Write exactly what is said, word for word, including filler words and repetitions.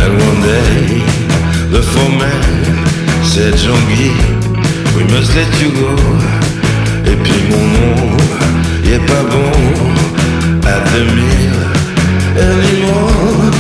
And one day the foreman said, Jean-Guy, we must let you go. Et puis mon nom, il est pas bon à deux mille anymore.